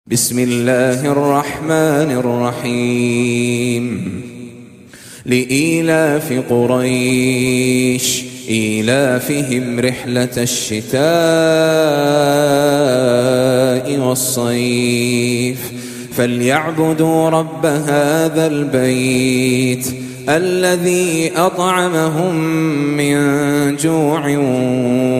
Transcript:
بسم الله الرحمن الرحيم لإيلاف قريش إيلافهم رحلة الشتاء والصيف فليعبدوا رب هذا البيت الذي أطعمهم من جوع